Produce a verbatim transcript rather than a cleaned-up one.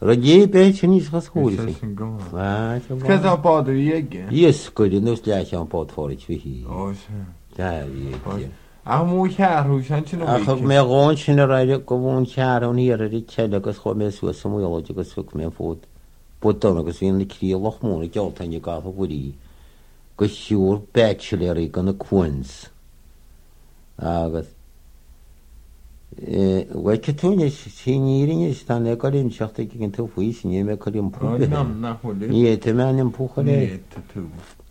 Rodí beth ní schúri. Cad bad dhéige? Yes goidir nus le an bád fáid fi hí. A mú chearú sin sin A chu mé gáin sin a raide go bhún chear an híar a teile agus chu mé su samúide agus fu mé fód. Bud agus híon na crí lochmúna gealtainine gafa bhuií go siúr bachelor gan na Queens agus bhfuil túine síníring tan le goín seachta gin tú faoi sin mé chuím pu. Ní te me an pucha le.